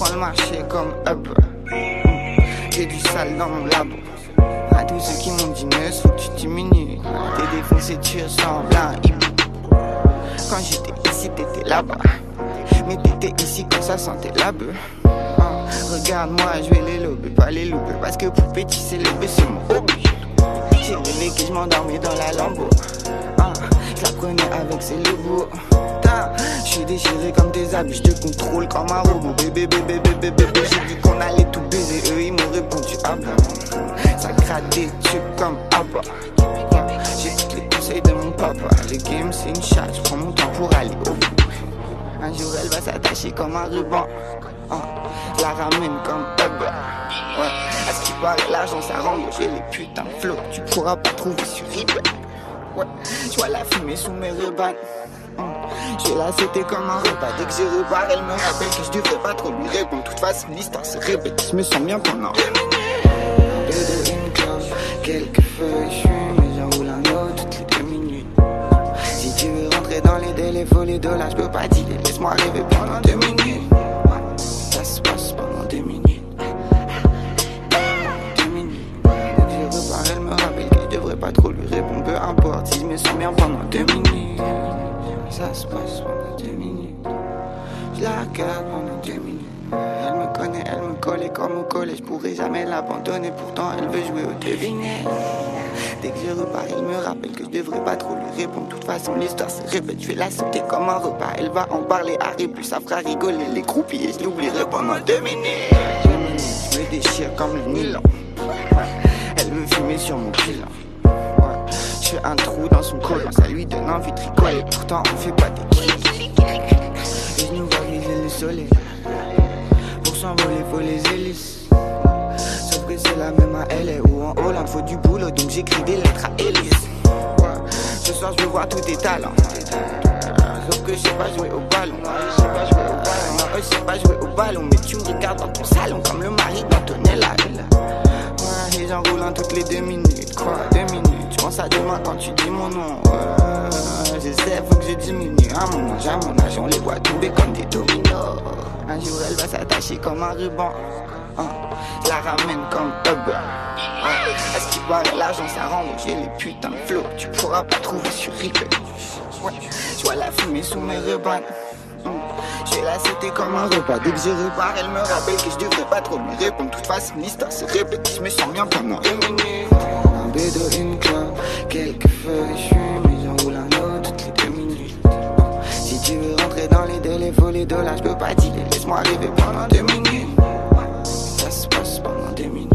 prends le marché comme up. J'ai du sale dans mon labo. À tous ceux qui m'ont dit neuf, faut que tu diminues. T'es défoncé, tu ressembles à un hibou. Quand j'étais ici, t'étais là-bas. Mais t'étais ici quand ça sentait la bœuf. Regarde-moi, je vais les lober, pas les louper. Parce que pour petit, c'est lever, c'est mon hobby. J'ai rêvé que je m'endormais dans la Lambo. Je la prenais avec ses logos. Je suis déchiré comme tes habits, je te contrôle comme un robot. Bébé, bébé, bébé, bébé, j'ai dit qu'on allait tout baiser. Eux, ils m'ont répondu ah bon. Ça gratte des trucs comme Abba. J'ai tous les conseils de mon papa. Le game, c'est une chatte, je prends mon temps pour aller au bout. Un jour, elle va s'attacher comme un ruban. Je la ramène comme Hub. Ouais, à ce qui paraît, l'argent ça rend j'ai les putains de flots que tu pourras pas trouver sur eBay. Ouais, je vois la fumée sous mes rebans. Je vais la sauter comme un repas. Dès que je repars, elle me rappelle que je devrais pas trop lui répondre. De toute façon, l'histoire se répète. Je me sens bien pendant deux de une cloche, quelques feuilles, je fume et j'enroule un autre toutes les 2 minutes. Si tu veux rentrer dans les délais, faut les dollars, je peux pas dealer. Laisse-moi rêver pendant 2 minutes. Ça se passe pendant 2 minutes. 2 minutes. Dès que je repars, elle me rappelle que je devrais pas trop lui répondre. Peu importe si je me sens bien pendant 2 minutes. Ça se passe pendant 2 minutes. Je la regarde pendant 2 minutes. Elle me connaît, elle me collait comme au collège. Je pourrais jamais l'abandonner, pourtant elle veut jouer au devinette. Dès que je repars, elle me rappelle que je devrais pas trop lui répondre. De toute façon, l'histoire se répète. Je vais la sauter comme un repas. Elle va en parler à Ré, plus ça fera rigoler les croupiers. Je l'oublierai pendant 2 minutes. 2 minutes, je me déchire comme le nylon. Elle veut fumer sur mon bilan. Je fais un trou dans son collant, ça lui donne envie de rigoler. Pourtant on fait pas des kills. Et je nous vois viser le soleil. Pour s'envoler faut les hélices. Sauf que c'est la même à LA ou en Hollande. Faut du boulot donc j'écris des lettres à hélice. Ce soir je veux voir tous tes talents. Sauf que je sais pas jouer au ballon. Non, je sais pas jouer au ballon. Mais tu me regardes dans ton salon comme le mari d'Antonella. Et j'enroule en toutes les 2 minutes. Quoi, 2 minutes. Je pense à demain quand tu dis mon nom. J'essaie, faut que je diminue. À mon âge, on les voit tomber comme des dominos. Un jour, elle va s'attacher comme un ruban. Je la ramène comme Hub. À ce qui paraît, l'argent ça rend j'ai les putains de flots que tu pourras pas trouver sur eBay. Ouais, je vois la fumée sous mes rebans. Je vais la sauter comme un repas. Dès que je repars, elle me rappelle que je devrais pas trop lui répondre. De toute façon, l'histoire se répète. Je me sens bien pendant 2 minutes. Un bédo, une clope, quelques feuilles, je fume et j'enroule un autre toutes les 2 minutes. Si tu veux rentrer dans les délais, faut les dollars, je peux pas dealer. Laisse-moi rêver pendant 2 minutes. Ça se passe pendant 2 minutes.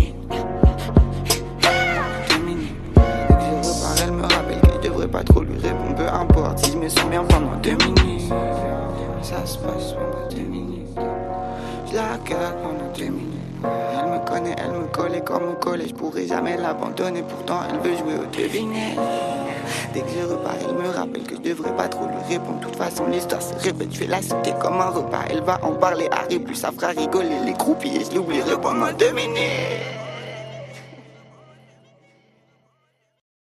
2 minutes. Dès que je repars, elle me rappelle que je devrais pas trop lui répondre. Peu importe si je me sens bien pendant 2 minutes. Ça se passe pendant 2 minutes. Je la regarde pendant 2 minutes. Elle me connaît, elle me collait comme au collège. Je pourrais jamais l'abandonner, pourtant elle veut jouer au devinette. Dès que je repars, elle me rappelle que je devrais pas trop lui répondre. De toute façon, l'histoire se répète. Je vais la sauter comme un repas. Elle va en parler à Ré, plus ça fera rigoler les croupiers. Je l'oublierai pendant 2 minutes.